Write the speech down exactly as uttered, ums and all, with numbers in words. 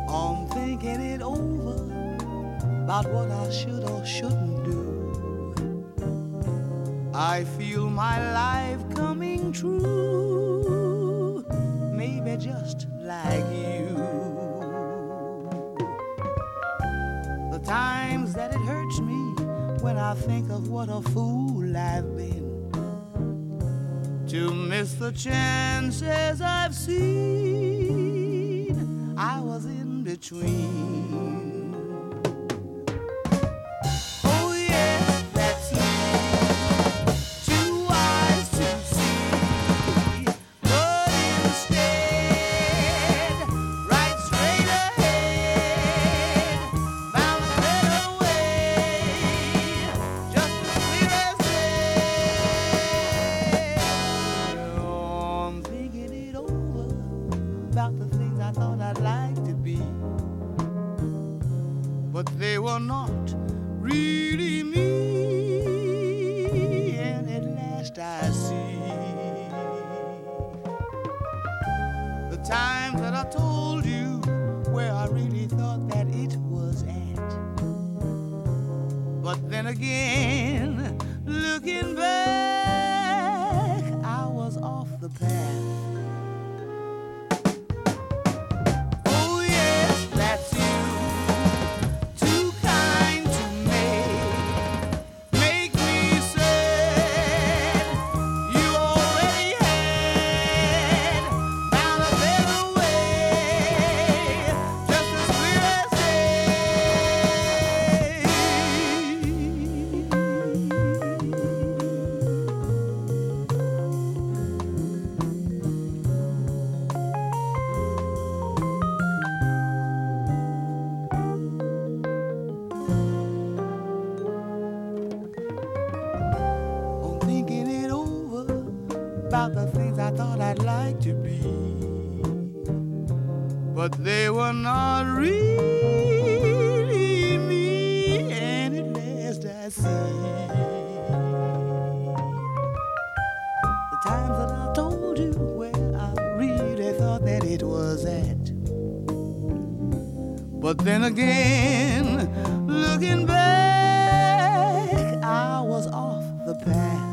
on thinking it over about what I should or shouldn't do. I feel my life coming true, maybe just like you. The times that it hurts me when I think of what a fool I've been to miss the chances I've seen. I was in between. Oh yes, that's it. Too wise to see, but instead, right straight ahead, found a better way, just as clear as day. I'm thinking it over about the things I thought I'd like to be, but they were not really me, and at last I see the times that I told you where I really thought that it was at. But then again, looking back, I was off the path. Oh yes, that's you, too kind to make, make me sad. You already had found a better way, just as clear as I'm thinking it over about the things I thought I'd like to be, but they were not really me, and at last I see the times that I told you where I really thought that it was at. But then again, looking back, I was off the path.